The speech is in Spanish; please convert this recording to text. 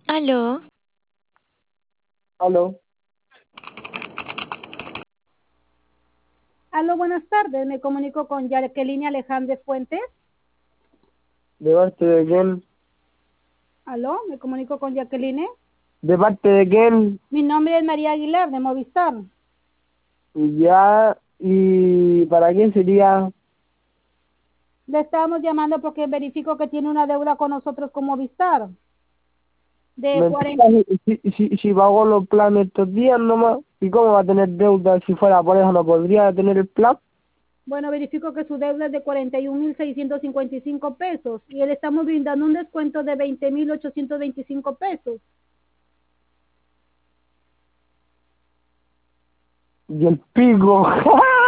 Aló, Aló, Aló, buenas tardes. Me comunico con Jacqueline Alejandre Fuentes. ¿de parte de quién? Aló, me comunico con Jacqueline. ¿De parte de quién? Mi nombre es María Aguilar de Movistar. Ya, ¿y para quién sería? Le estábamos llamando porque verifico que tiene una deuda con nosotros con Movistar de Mentira, 40. si pagó los planes estos días nomás. ¿Y cómo va a tener deuda si fuera por eso no podría tener el plan? Bueno, verifico que su deuda es de 41.655 pesos y le estamos brindando un descuento de 20.825 pesos. Y el pico.